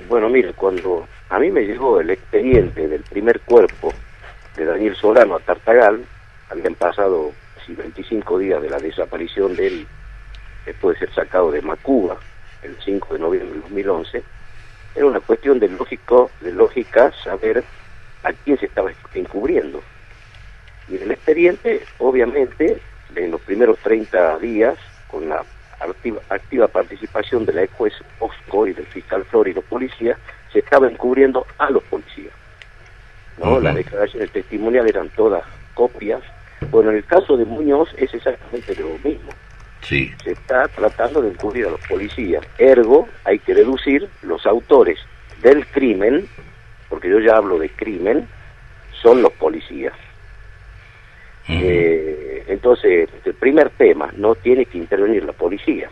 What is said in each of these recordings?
Bueno, mire, cuando a mí me llegó el expediente del primer cuerpo de Daniel Solano a Tartagal, habían pasado 25 días de la desaparición de él, después de ser sacado de Macuba, el 5 de noviembre de 2011, era una cuestión de lógica saber a quién se estaba encubriendo. Y en el expediente, obviamente, en los primeros 30 días, con la activa participación de la juez Osco y del fiscal Flor y los policías, se estaba encubriendo a los policías, ¿no? Las declaraciones testimoniales eran todas copias. Bueno, en el caso de Muñoz es exactamente lo mismo. Sí. Se está tratando de encubrir a los policías. Ergo, hay que deducir los autores del crimen, porque yo ya hablo de crimen, son los policías. Entonces, el primer tema, no tiene que intervenir la policía.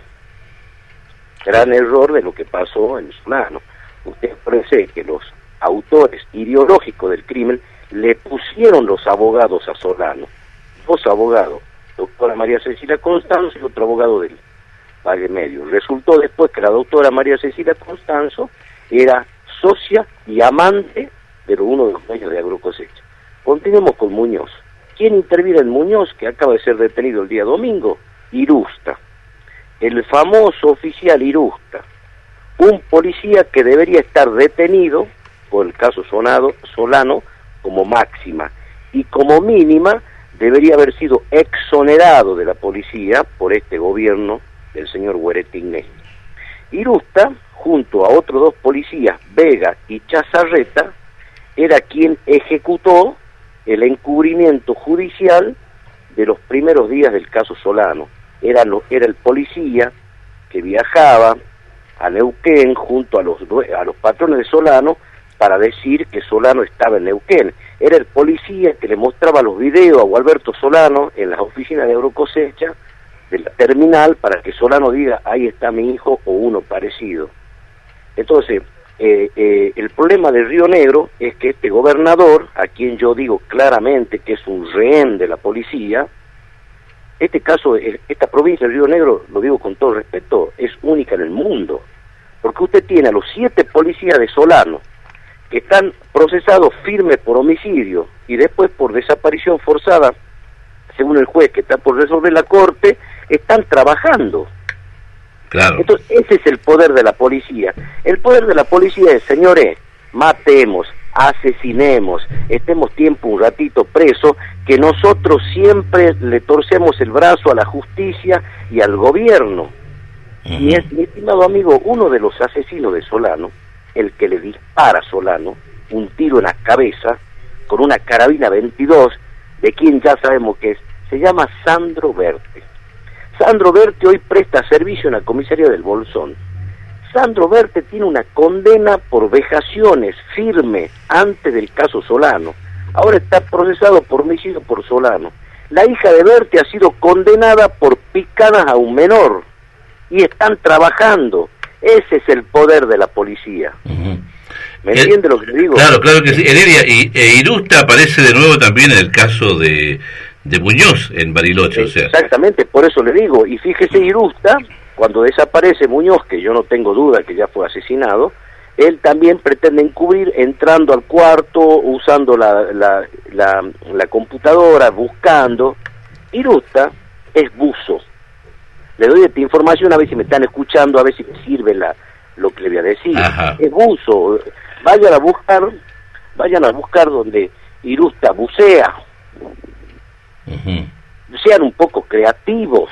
Gran error de lo que pasó en Solano. Usted parece que los autores ideológicos del crimen le pusieron los abogados a Solano. Dos abogados, doctora María Cecilia Constanzo y otro abogado del Valle Medio. Resultó después que la doctora María Cecilia Constanzo era socia y amante de uno de los dueños de Agrocosecha. Continuemos con Muñoz. ¿Quién interviene en Muñoz, que acaba de ser detenido el día domingo? Irusta, el famoso oficial Irusta, un policía que debería estar detenido por el caso Solano como máxima, y como mínima debería haber sido exonerado de la policía por este gobierno del señor Hueretigné. Irusta, junto a otros dos policías, Vega y Chazarreta, era quien ejecutó el encubrimiento judicial de los primeros días del caso Solano. Era el policía que viajaba a Neuquén junto a los patrones de Solano para decir que Solano estaba en Neuquén. Era el policía que le mostraba los videos a Gualberto Solano en las oficinas de Agrocosecha de la terminal para que Solano diga, ahí está mi hijo o uno parecido. Entonces, el problema de Río Negro es que este gobernador, a quien yo digo claramente que es un rehén de la policía, este caso, esta provincia de Río Negro, lo digo con todo respeto, es única en el mundo, porque usted tiene a los 7 policías de Solano que están procesados firmes por homicidio y después por desaparición forzada, según el juez que está por resolver la corte, están trabajando. Claro. Entonces, ese es el poder de la policía. El poder de la policía es, señores, matemos, asesinemos, estemos tiempo un ratito preso, que nosotros siempre le torcemos el brazo a la justicia y al gobierno. Y es, mi estimado amigo, uno de los asesinos de Solano, el que le dispara a Solano un tiro en la cabeza con una carabina 22, de quien ya sabemos que es, se llama Sandro Verte. Sandro Verte hoy presta servicio en la comisaría del Bolsón. Sandro Verte tiene una condena por vejaciones firme antes del caso Solano. Ahora está procesado por homicidio por Solano. La hija de Verte ha sido condenada por picadas a un menor. Y están trabajando. Ese es el poder de la policía. ¿Me entiende lo que le digo? Claro, claro que sí. Heredia, y Irusta aparece de nuevo también en el caso de Muñoz en Bariloche. Exactamente, por eso le digo. Y fíjese, Irusta, cuando desaparece Muñoz, que yo no tengo duda que ya fue asesinado, él también pretende encubrir entrando al cuarto, usando la computadora, buscando. Irusta es buzo. Le doy esta información a ver si me están escuchando, a ver si me sirve lo que le voy a decir. Ajá. Es buzo. Vayan a buscar donde Irusta bucea. Sean un poco creativos.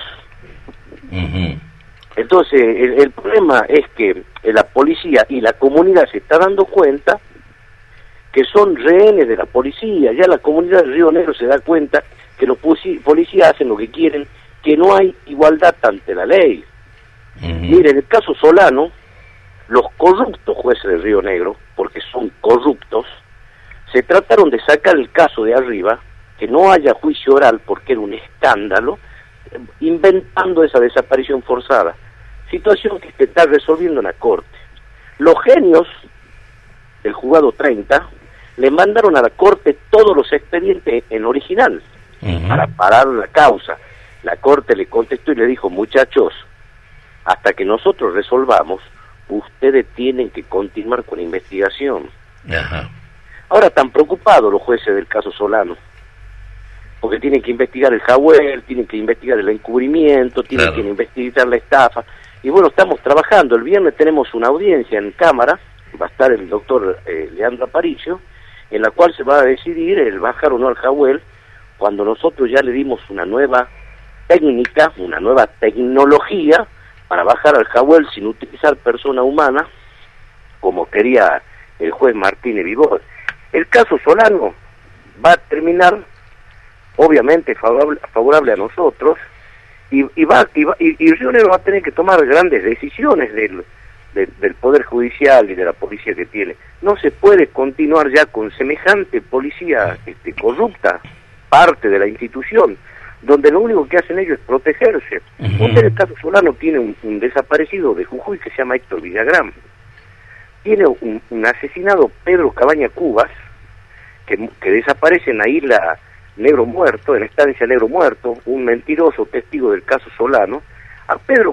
Entonces, el problema es que la policía y la comunidad se está dando cuenta que son rehenes de la policía. Ya la comunidad de Río Negro se da cuenta que los policías hacen lo que quieren, que no hay igualdad ante la ley. Mire, en el caso Solano, los corruptos jueces de Río Negro, porque son corruptos, se trataron de sacar el caso de arriba, que no haya juicio oral porque era un escándalo, inventando esa desaparición forzada. Situación que se está resolviendo en la corte. Los genios del juzgado 30 le mandaron a la corte todos los expedientes en original para parar la causa. La corte le contestó y le dijo, muchachos, hasta que nosotros resolvamos, ustedes tienen que continuar con la investigación. Ajá. Ahora están preocupados los jueces del caso Solano, porque tienen que investigar el Jawel, tienen que investigar el encubrimiento, tienen que investigar la estafa. Y bueno, estamos trabajando. El viernes tenemos una audiencia en Cámara, va a estar el doctor Leandro Aparicio, en la cual se va a decidir el bajar o no al Jawel, cuando nosotros ya le dimos una nueva técnica, una nueva tecnología para bajar al Jawel sin utilizar persona humana, como quería el juez Martínez Vivor. El caso Solano va a terminar, obviamente, favorable a nosotros, y Río Negro va a tener que tomar grandes decisiones del Poder Judicial y de la policía que tiene. No se puede continuar ya con semejante policía corrupta, parte de la institución, donde lo único que hacen ellos es protegerse. Usted, en el caso Solano, tiene un desaparecido de Jujuy que se llama Héctor Villagrán. Tiene un asesinado, Pedro Cabaña Cubas, que desaparece en la isla Negro Muerto, en la estancia Negro Muerto, un mentiroso testigo del caso Solano. A Pedro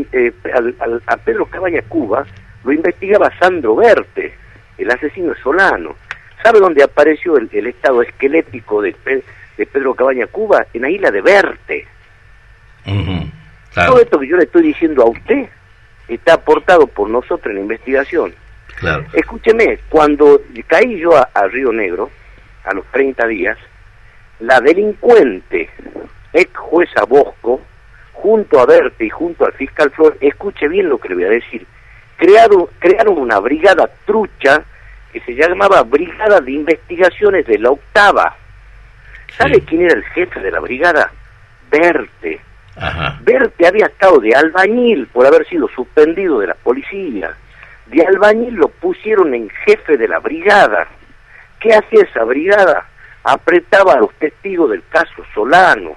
Cabaña Cubas lo investigaba Sandro Berte, el asesino de Solano. ¿Sabe dónde apareció el estado esquelético de Pedro Cabaña Cubas? En la isla de Berte. Claro. Todo esto que yo le estoy diciendo a usted está aportado por nosotros en la investigación. Claro. Escúcheme, cuando caí yo a Río Negro, a los 30 días, la delincuente ex jueza Bosco, junto a Berte y junto al fiscal Flor, escuche bien lo que le voy a decir, crearon una brigada trucha que se llamaba Brigada de Investigaciones de la Octava. ¿Sabe quién era el jefe de la brigada? Berte. Ajá. Berte había estado de albañil por haber sido suspendido de la policía. De albañil lo pusieron en jefe de la brigada. ¿Qué hacía esa brigada? Apretaba a los testigos del caso Solano.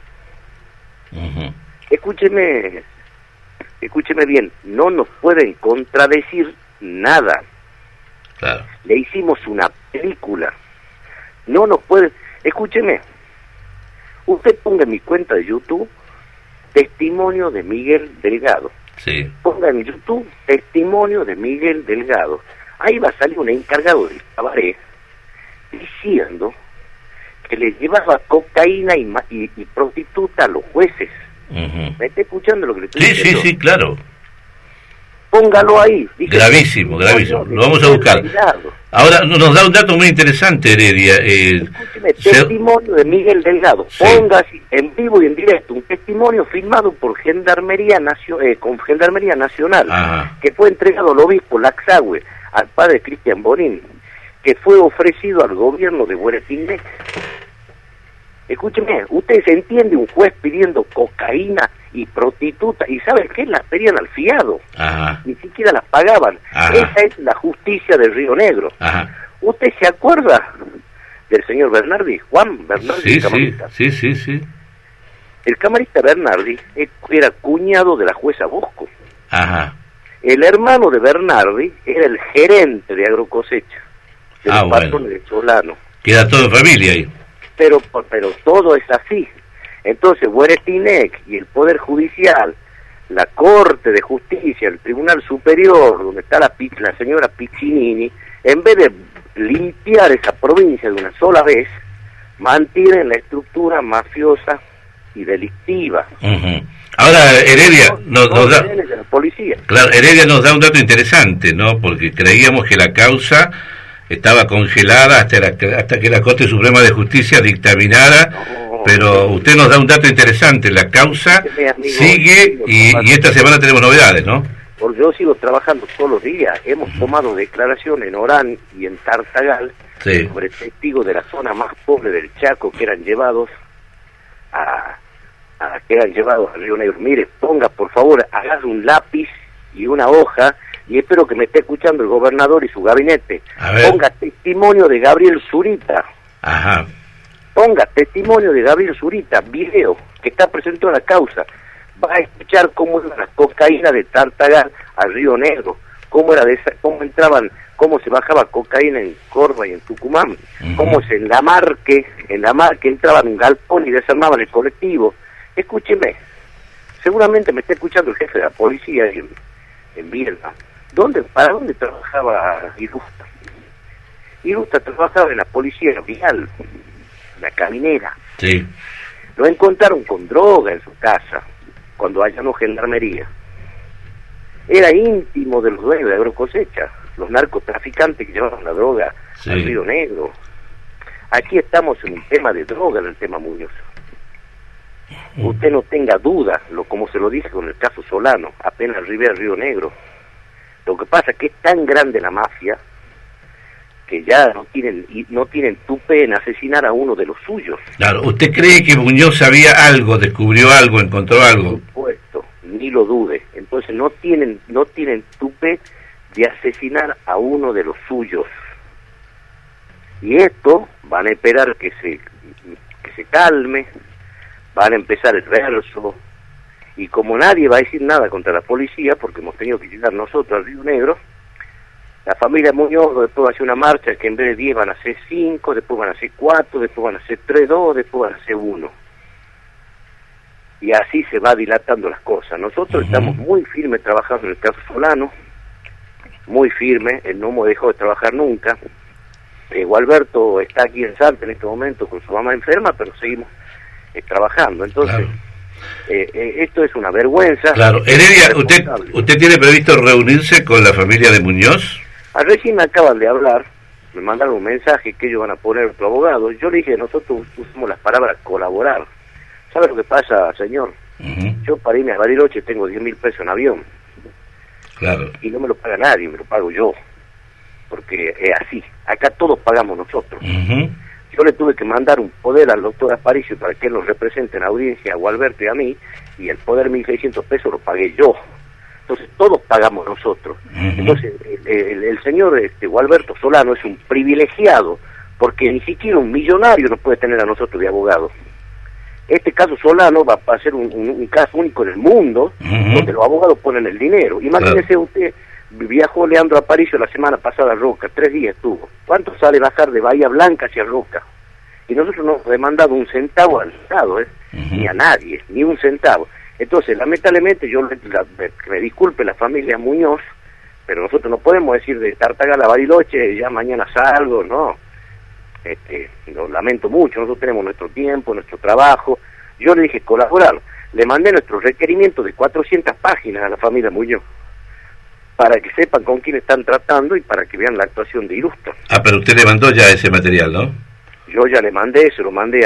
Escúcheme bien, no nos pueden contradecir nada. Claro. Le hicimos una película. No nos pueden... Escúcheme, usted ponga en mi cuenta de YouTube testimonio de Miguel Delgado. Sí. Ponga en YouTube testimonio de Miguel Delgado. Ahí va a salir un encargado del cabaret diciendo que le llevaba cocaína y prostituta a los jueces. ¿Me está escuchando lo que le estoy diciendo? Sí, claro. Póngalo ahí. Gravísimo. Lo vamos a buscar. Ahora nos da un dato muy interesante, Heredia. Escúcheme, testimonio de Miguel Delgado. Sí. Ponga en vivo y en directo un testimonio firmado por Gendarmería con Gendarmería Nacional. Ajá. Que fue entregado al obispo Laxahue, al padre Cristian Bonín, que fue ofrecido al gobierno de Bueretinec. Escúcheme, ¿usted se entiende un juez pidiendo cocaína y prostituta? ¿Y saben qué? Las pedían al fiado. Ajá. Ni siquiera las pagaban. Ajá. Esa es la justicia del Río Negro. Ajá. ¿Usted se acuerda del señor Bernardi? Juan Bernardi, sí, camarista. Sí. El camarista Bernardi era cuñado de la jueza Bosco. Ajá. El hermano de Bernardi era el gerente de Agrocosecha, de los patrones de Solano. Queda todo en familia ahí. Pero todo es así. Entonces Bueretinec y el Poder Judicial, la Corte de Justicia, el Tribunal Superior, donde está la señora Piccinini, en vez de limpiar esa provincia de una sola vez, mantienen la estructura mafiosa y delictiva. Ahora, Heredia nos da... De la policía. Claro, Heredia nos da un dato interesante, ¿no? Porque creíamos que la causa estaba congelada hasta que la Corte Suprema de Justicia dictaminara, pero usted nos da un dato interesante, la causa sigue y esta semana tenemos novedades, ¿no? Porque yo sigo trabajando todos los días, hemos tomado declaraciones en Orán y en Tartagal sobre testigos de la zona más pobre del Chaco que eran llevados a Río Negro. Mire, ponga por favor, agarre un lápiz y una hoja, y espero que me esté escuchando el gobernador y su gabinete. Ponga testimonio de Gabriel Zurita. Ajá. Ponga testimonio de Gabriel Zurita, video, que está presentado en la causa. Va a escuchar cómo era la cocaína de Tartagal al Río Negro, cómo se bajaba cocaína en Córdoba y en Tucumán, cómo en la Marque entraban en un galpón y desarmaban el colectivo. Escúcheme, seguramente me está escuchando el jefe de la policía en Bielsa. ¿Para dónde trabajaba Irusta? Irusta trabajaba en la policía vial, la caminera. Sí. Lo encontraron con droga en su casa, cuando allanó gendarmería. Era íntimo de los dueños de Agrocosecha, los narcotraficantes que llevaban la droga al Río Negro. Aquí estamos en un tema de droga, en el tema Muñoz. Usted no tenga duda, como se lo dije con el caso Solano, apenas arriba al Río Negro. Lo que pasa es que es tan grande la mafia que ya no tienen tupe en asesinar a uno de los suyos. Claro, ¿usted cree que Muñoz sabía algo, descubrió algo, encontró algo? Por supuesto, ni lo dude. Entonces no tienen tupe de asesinar a uno de los suyos. Y esto van a esperar que se calme, van a empezar el verso, y como nadie va a decir nada contra la policía, porque hemos tenido que llegar nosotros al Río Negro, la familia Muñoz después va a hacer una marcha que en vez de 10 van a ser 5, después van a ser 4, después van a ser 3-2, después van a ser 1. Y así se va dilatando las cosas. Nosotros estamos muy firmes trabajando en el caso Solano, muy firmes, él no me dejó de trabajar nunca. Gualberto está aquí en Salta en este momento con su mamá enferma, pero seguimos trabajando. Entonces, claro. Esto es una vergüenza. Claro, Heredia, ¿usted tiene previsto reunirse con la familia de Muñoz? Recién me acaban de hablar, me mandaron un mensaje que ellos van a poner otro abogado. Yo le dije, nosotros usamos las palabras colaborar. ¿Sabe lo que pasa, señor? Yo para irme a Bariloche tengo 10.000 pesos en avión. Claro. Y no me lo paga nadie, me lo pago yo. Porque es así. Acá todos pagamos nosotros. Yo le tuve que mandar un poder al doctor Aparicio para que él nos represente en audiencia a Gualberto y a mí, y el poder 1.600 pesos lo pagué yo. Entonces todos pagamos nosotros. Entonces el señor Gualberto Solano es un privilegiado, porque ni siquiera un millonario nos puede tener a nosotros de abogado. Este caso Solano va a ser un caso único en el mundo, donde los abogados ponen el dinero. Imagínese usted, viajó Leandro Aparicio la semana pasada a Roca, 3 días estuvo. ¿Cuánto sale bajar de Bahía Blanca hacia Roca? Y nosotros no hemos demandado un centavo al Estado, ni a nadie, ni un centavo. Entonces, lamentablemente, me disculpe la familia Muñoz, pero nosotros no podemos decir de Tartagal a Bariloche, ya mañana salgo, no. Lo lamento mucho, nosotros tenemos nuestro tiempo, nuestro trabajo. Yo le dije colaborar, le mandé nuestro requerimiento de 400 páginas a la familia Muñoz, para que sepan con quién están tratando y para que vean la actuación de Irusta. Ah, pero usted le mandó ya ese material, ¿no? Yo ya le mandé, se lo mandé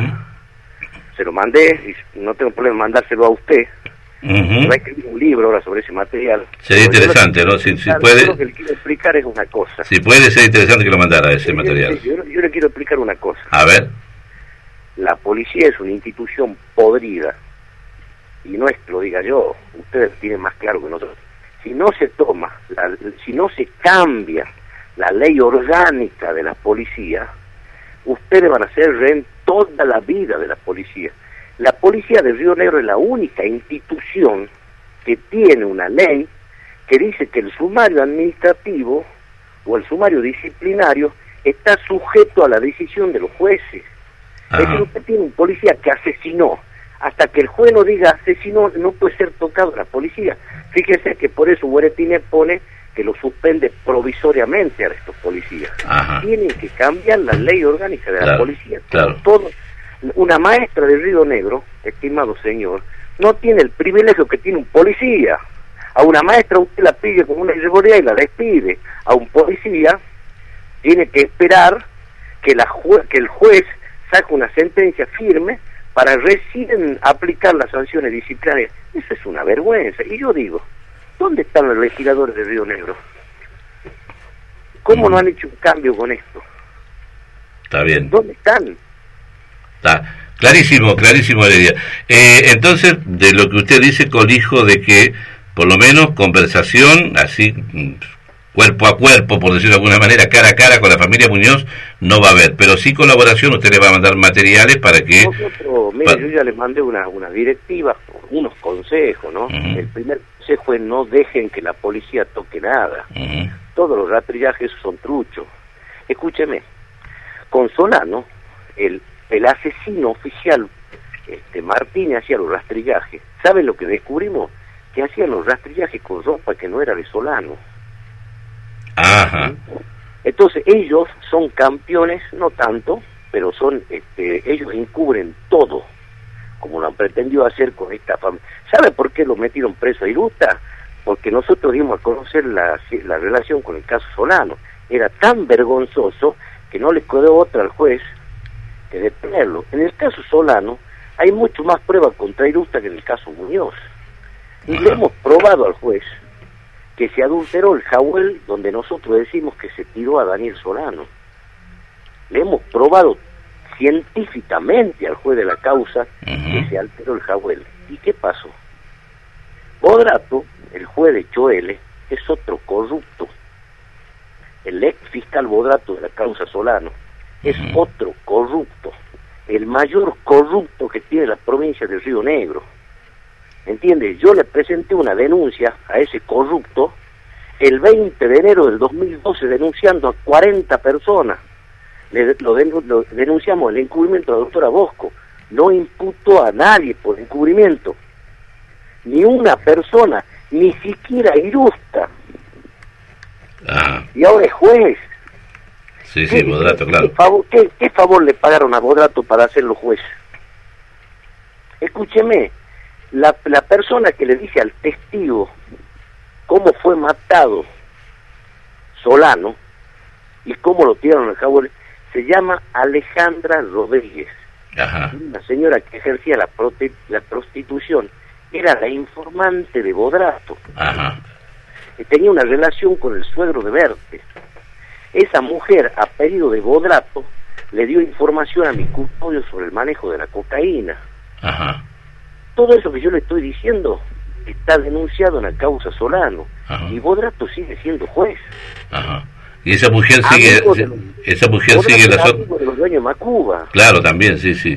se lo mandé, y no tengo problema en mandárselo a usted. Va a escribir un libro ahora sobre ese material. Sería interesante, ¿no? Si puede... Lo que le quiero explicar es una cosa. Si puede, ser interesante que lo mandara ese material. Yo le quiero explicar una cosa. A ver. La policía es una institución podrida, y no es que lo diga yo, ustedes tienen más claro que nosotros. Si no se toma, si no se cambia la ley orgánica de la policía, ustedes van a ser rehén toda la vida de la policía. La policía de Río Negro es la única institución que tiene una ley que dice que el sumario administrativo o el sumario disciplinario está sujeto a la decisión de los jueces. Es decir, usted tiene un policía que asesinó. Hasta que el juez no diga asesinó, no puede ser tocado la policía. Fíjese que por eso Boretine pone que lo suspende provisoriamente a estos policías. Tienen que cambiar la ley orgánica de la policía. Todo. Una maestra de Río Negro, estimado señor, no tiene el privilegio que tiene un policía. A una maestra usted la pide con una irregularidad y la despide. A un policía tiene que esperar que el juez saque una sentencia firme para recién aplicar las sanciones disciplinarias. Eso es una vergüenza. Y yo digo, ¿dónde están los legisladores de Río Negro? ¿Cómo no han hecho un cambio con esto? Está bien. ¿Dónde están? Está clarísimo, Heredia. Entonces, de lo que usted dice, colijo de que, por lo menos, conversación, así, cuerpo a cuerpo, por decirlo de alguna manera, cara a cara con la familia Muñoz, no va a haber, pero sí colaboración. Usted le va a mandar materiales para que... Nosotros, mire, yo ya le mandé una directiva, unos consejos, ¿no? El primer consejo es no dejen que la policía toque nada. Todos los rastrillajes son truchos. Escúcheme, con Solano, el asesino oficial Martínez hacía los rastrillajes. ¿Saben lo que descubrimos? Que hacían los rastrillajes con ropa que no era de Solano. Ajá. Entonces ellos son campeones, no tanto, pero son, ellos encubren todo, como lo han pretendido hacer con esta familia. ¿Sabe por qué lo metieron preso a Irusta? Porque nosotros dimos a conocer la relación con el caso Solano. Era tan vergonzoso que no le quedó otra al juez que detenerlo. En el caso Solano hay mucho más prueba contra Irusta que en el caso Muñoz. Y le hemos probado al juez que se adulteró el jawel donde nosotros decimos que se tiró a Daniel Solano. Le hemos probado científicamente al juez de la causa que se alteró el jawel. ¿Y qué pasó? Bodrato, el juez de Choele, es otro corrupto. El ex fiscal Bodrato de la causa Solano es otro corrupto. El mayor corrupto que tiene la provincia de Río Negro. ¿Entiendes? Yo le presenté una denuncia a ese corrupto el 20 de enero del 2012 denunciando a 40 personas. Lo denunciamos el encubrimiento de la doctora Bosco. No imputó a nadie por encubrimiento. Ni una persona, ni siquiera Irusta. Y ahora es juez. Sí, sí, Bodrato, claro. ¿Qué favor le pagaron a Bodrato para hacerlo juez? Escúcheme, la persona que le dice al testigo cómo fue matado Solano y cómo lo tiraron al jabón, se llama Alejandra Rodríguez. Ajá. Una señora que ejercía la prostitución, era la informante de Bodrato. Ajá. Tenía una relación con el suegro de Bertes. Esa mujer, a pedido de Bodrato, le dio información a mi custodio sobre el manejo de la cocaína. Ajá. Todo eso que yo le estoy diciendo está denunciado en la causa Solano. Ajá. Y Bodrato sigue siendo juez. Ajá. Y esa mujer sigue, esa mujer sigue la amigo de los dueños de Macuba. Claro, también, sí, sí.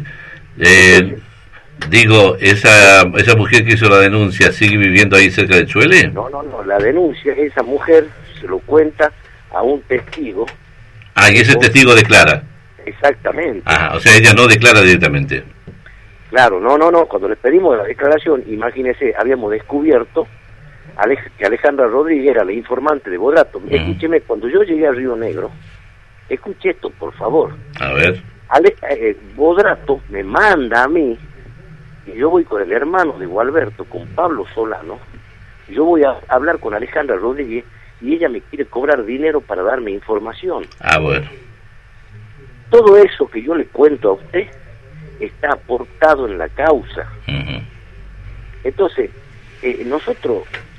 Digo, esa mujer que hizo la denuncia, ¿sigue viviendo ahí cerca de Chuele? No, la denuncia, esa mujer se lo cuenta a un testigo. Ah, y ese testigo declara. Exactamente. Ajá, o sea, ella no declara directamente. Claro, no, cuando le pedimos la declaración, imagínese, habíamos descubierto que Alejandra Rodríguez era la informante de Bodrato. Escúcheme, cuando yo llegué a Río Negro, escuche esto, por favor. A ver. Bodrato me manda a mí, y yo voy con el hermano de Gualberto, con Pablo Solano, yo voy a hablar con Alejandra Rodríguez, y ella me quiere cobrar dinero para darme información. Ah, bueno. Todo eso que yo le cuento a usted está aportado en la causa. Entonces, nosotros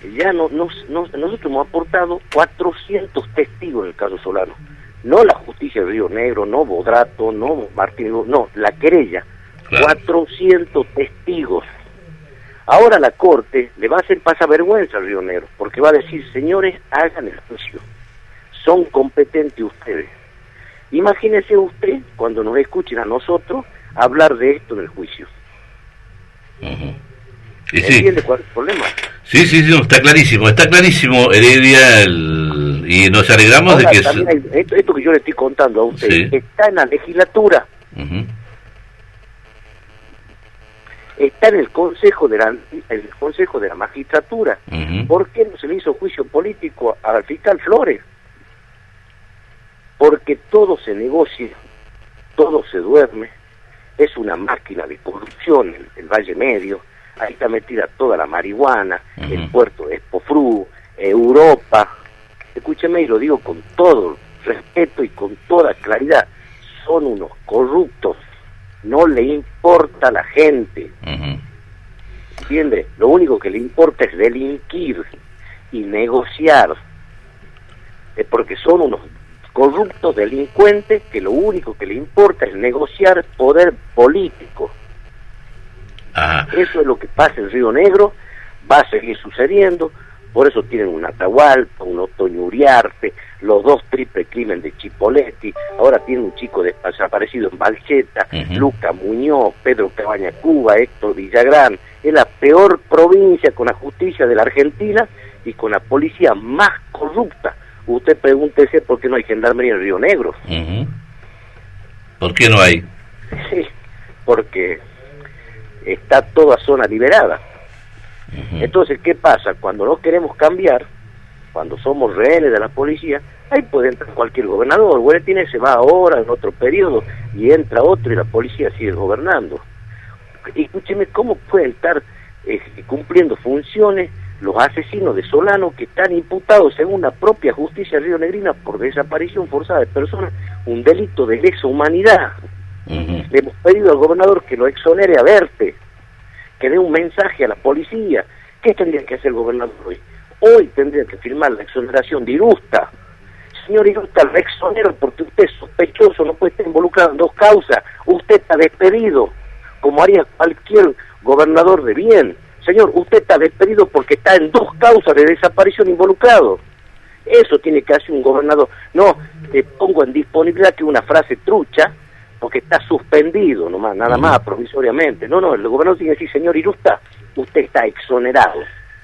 hemos aportado 400 testigos en el caso Solano. No la justicia de Río Negro, no Bodrato, no Martín, no, la querella. Claro. 400 testigos. Ahora la Corte le va a hacer pasavergüenza a Río Negro, porque va a decir, señores, hagan el juicio. Son competentes ustedes. Imagínese usted, cuando nos escuchen a nosotros, hablar de esto en el juicio. ¿Entiende cuál es el problema? Sí, está clarísimo, Heredia, y nos alegramos ahora, de que... Esto que yo le estoy contando a usted, está en la legislatura, está en el consejo de la magistratura. ¿Por qué no se le hizo juicio político al fiscal Flores? Porque todo se negocia, todo se duerme, es una máquina de corrupción en el Valle Medio. Ahí está metida toda la marihuana, el puerto de Espofru, Europa. Escúcheme, y lo digo con todo respeto y con toda claridad, son unos corruptos, no le importa a la gente. ¿Entiende? Lo único que le importa es delinquir y negociar, porque son unos corruptos delincuentes que lo único que le importa es negociar poder político. Eso es lo que pasa en Río Negro, va a seguir sucediendo, por eso tienen un Atahualpa, un Otoño Uriarte, los dos triple crimen de Chipoletti, ahora tienen un chico desaparecido en Balcheta, Luca Muñoz, Pedro Cabaña Cuba, Héctor Villagrán. Es la peor provincia con la justicia de la Argentina y con la policía más corrupta. Usted pregúntese por qué no hay gendarmería en Río Negro. ¿Por qué no hay? Sí, porque está toda zona liberada. Entonces, ¿qué pasa? Cuando no queremos cambiar, cuando somos rehenes de la policía, ahí puede entrar cualquier gobernador. Guaretines se va ahora en otro periodo y entra otro y la policía sigue gobernando. Y escúcheme, ¿cómo pueden estar cumpliendo funciones los asesinos de Solano que están imputados según la propia justicia rionegrina por desaparición forzada de personas, un delito de lesa humanidad? Le hemos pedido al gobernador que lo exonere a Verte, que dé un mensaje a la policía. ¿Qué tendría que hacer el gobernador hoy? Hoy tendría que firmar la exoneración de Irusta. Señor Irusta, lo exonero porque usted es sospechoso, no puede estar involucrado en 2 causas. Usted está despedido, como haría cualquier gobernador de bien. Señor, usted está despedido porque está en 2 causas de desaparición involucrado. Eso tiene que hacer un gobernador. No, te pongo en disponibilidad, que es una frase trucha, porque está suspendido nomás, nada más provisoriamente. No, el gobernador tiene que decir, señor Irusta, usted está exonerado.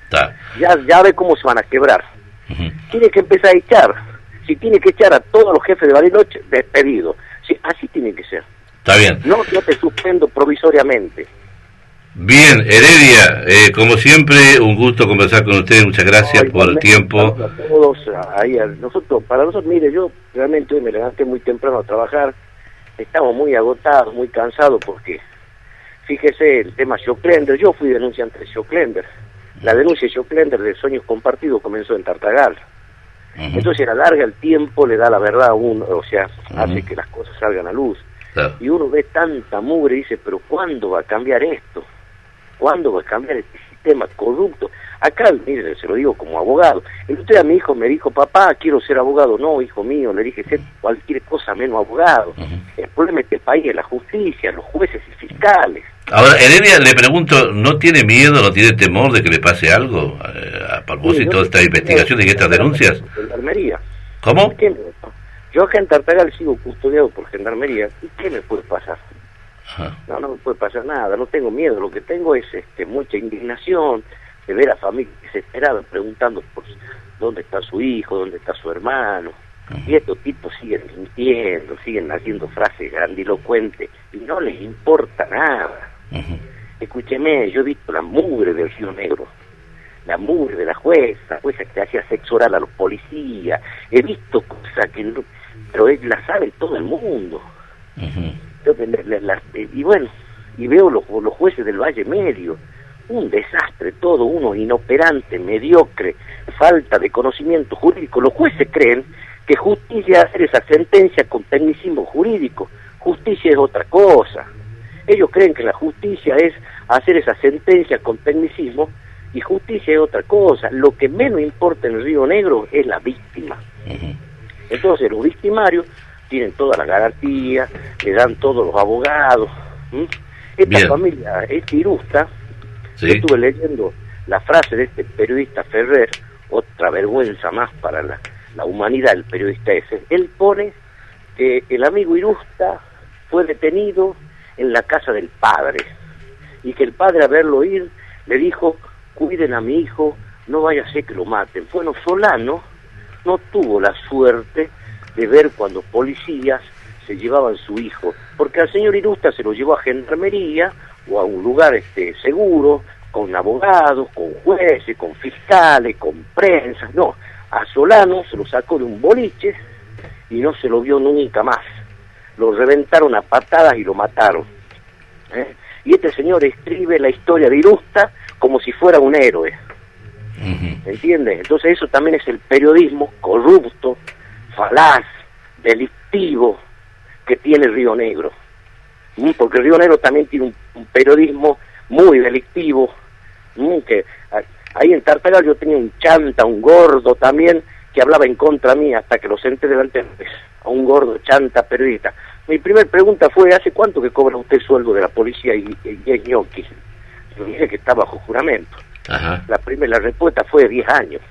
Ya ve cómo se van a quebrar. Tiene que empezar a echar. Si tiene que echar a todos los jefes de Bariloche, despedido. Sí, así tiene que ser. Está bien. No te suspendo provisoriamente. Bien, Heredia, como siempre, un gusto conversar con ustedes. Muchas gracias por el tiempo. A todos, para nosotros, mire, yo realmente hoy me levanté muy temprano a trabajar. Estamos muy agotados, muy cansados, porque fíjese el tema Schocklender. Yo fui denunciante de Schocklender. La denuncia de Schocklender de Sueños Compartidos comenzó en Tartagal. Entonces alarga el tiempo, le da la verdad a uno, o sea, hace que las cosas salgan a luz. Y uno ve tanta mugre y dice, pero ¿cuándo va a cambiar esto? ¿Cuándo va a cambiar este sistema corrupto? Acá, mire, se lo digo como abogado. El otro día mi hijo me dijo, papá, quiero ser abogado. No, hijo mío, le dije, ser cualquier cosa menos abogado. El problema es que el país es la justicia, los jueces y fiscales. Ahora, Heredia, le pregunto, ¿no tiene miedo, no tiene temor de que le pase algo a propósito de esta investigación y estas denuncias? Gendarmería. ¿Cómo? Yo acá en Tartagal sigo custodiado por Gendarmería. ¿Y qué me puede pasar? No me puede pasar nada, no tengo miedo. Lo que tengo es mucha indignación de ver a familias desesperadas preguntando por dónde está su hijo, dónde está su hermano. Y estos tipos siguen mintiendo, siguen haciendo frases grandilocuentes y no les importa nada. Escúcheme, yo he visto la mugre del Río Negro, la mugre de la jueza que hacía sexo oral a los policías. He visto cosas que no, pero la sabe todo el mundo. Y bueno, y veo los jueces del Valle Medio, un desastre todo, uno inoperante, mediocre, falta de conocimiento jurídico. Los jueces creen que justicia es hacer esa sentencia con tecnicismo jurídico. Justicia es otra cosa. Ellos creen que la justicia es hacer esa sentencia con tecnicismo y justicia es otra cosa. Lo que menos importa en el Río Negro es la víctima. Entonces los victimarios tienen todas las garantías, le dan todos los abogados. Esta familia es Irusta. Yo estuve leyendo la frase de este periodista Ferrer, otra vergüenza más para la humanidad, el periodista ese. Él pone que el amigo Irusta fue detenido en la casa del padre y que el padre, a verlo ir, le dijo, cuiden a mi hijo, no vaya a ser que lo maten. Bueno, Solano no tuvo la suerte de ver cuando policías se llevaban su hijo, porque al señor Irusta se lo llevó a Gendarmería o a un lugar seguro, con abogados, con jueces, con fiscales, con prensa. No, a Solano se lo sacó de un boliche y no se lo vio nunca más. Lo reventaron a patadas y lo mataron. Y este señor escribe la historia de Irusta como si fuera un héroe. ¿Entiendes? Entonces eso también es el periodismo corrupto, falaz, delictivo que tiene Río Negro. Porque Río Negro también tiene un periodismo muy delictivo, que ahí en Tartagal yo tenía un chanta, un gordo también, que hablaba en contra mía hasta que lo senté delante a un gordo chanta periodista. Mi primera pregunta fue, ¿hace cuánto que cobra usted sueldo de la policía y es ñoqui? Yo dije que está bajo juramento. La respuesta fue 10 años.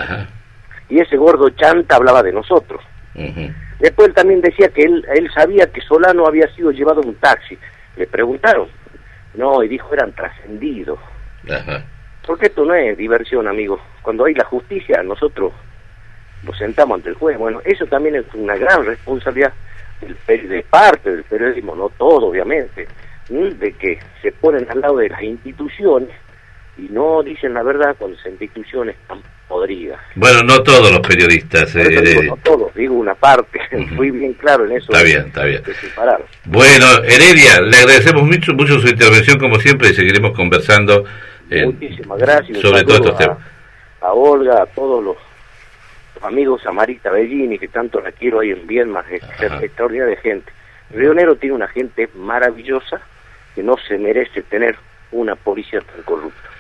Y ese gordo chanta hablaba de nosotros. Después él también decía que él sabía que Solano había sido llevado en un taxi. Le preguntaron. No, y dijo, eran trascendidos. Porque esto no es diversión, amigo. Cuando hay la justicia, nosotros nos sentamos ante el juez. Bueno, eso también es una gran responsabilidad de parte del periodismo, no todo, obviamente, de que se ponen al lado de las instituciones y no dicen la verdad cuando esa institución es tan podrida. Bueno, no todos los periodistas. Digo, no todos, digo una parte. Fui bien claro en eso. Está bien, está bien. De separar. Bueno, Heredia, le agradecemos mucho su intervención como siempre y seguiremos conversando muchísimas gracias sobre todos estos temas. A Olga, a todos los amigos, a Marita Bellini, que tanto la quiero ahí en Viedma, es extraordinaria gente. Río Negro tiene una gente maravillosa que no se merece tener una policía tan corrupta.